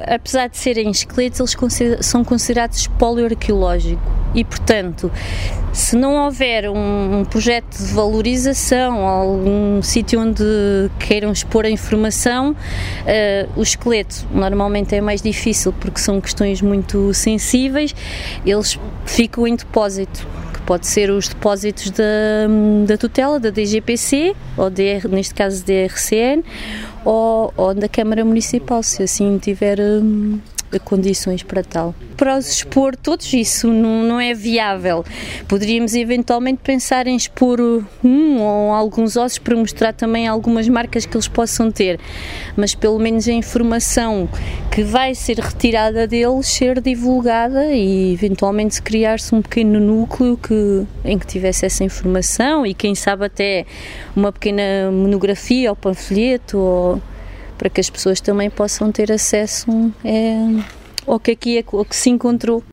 apesar de serem esqueletos, eles são considerados espólio arqueológico e, portanto, se não houver um projeto de valorização ou algum sítio onde queiram expor a informação, o esqueleto normalmente é mais difícil porque são questões muito sensíveis, eles ficam em depósito. Pode ser os depósitos da tutela, da DGPC, ou neste caso da DRCN, ou da Câmara Municipal, se assim tiver condições para tal. Para os expor todos, isso não é viável. Poderíamos eventualmente pensar em expor ou alguns ossos para mostrar também algumas marcas que eles possam ter, mas pelo menos a informação que vai ser retirada deles ser divulgada e eventualmente criar-se um pequeno núcleo em que tivesse essa informação e quem sabe até uma pequena monografia ou panfleto para que as pessoas também possam ter acesso ao que aqui é o que se encontrou.